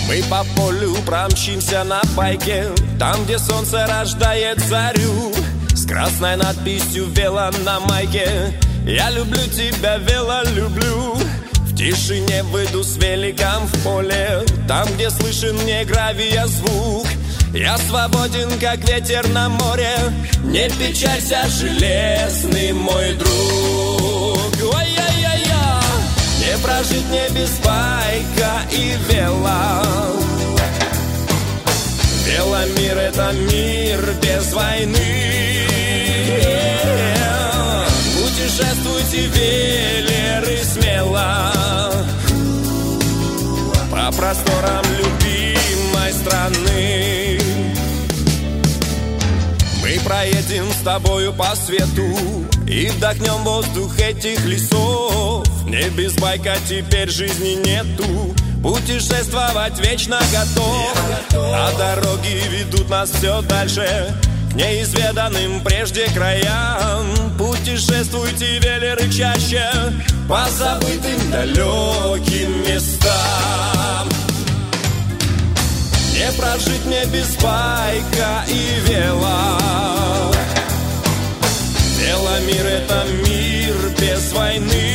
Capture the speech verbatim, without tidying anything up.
Мы по полю промчимся на байке, там, где солнце рождает зарю, с красной надписью «Вело» на майке. Я люблю тебя, вело, люблю. В тишине выйду с великом в поле, там, где слышен не гравия звук. Я свободен, как ветер на море. Не печалься, железный мой друг. Ой-ой-ой-ой. Не прожить мне без байка и вела. Веломир — это мир без войны. Путешествуйте, велеры, смело по просторам любимой страны. Мы проедем с тобою по свету и вдохнем воздух этих лесов. Не без байка теперь жизни нету, путешествовать вечно готов. А дороги ведут нас все дальше к неизведанным прежде краям. Путешествуйте, велеры, чаще по забытым далеким местам. Не прожить мне без байка и вела. Веломир — это мир без войны.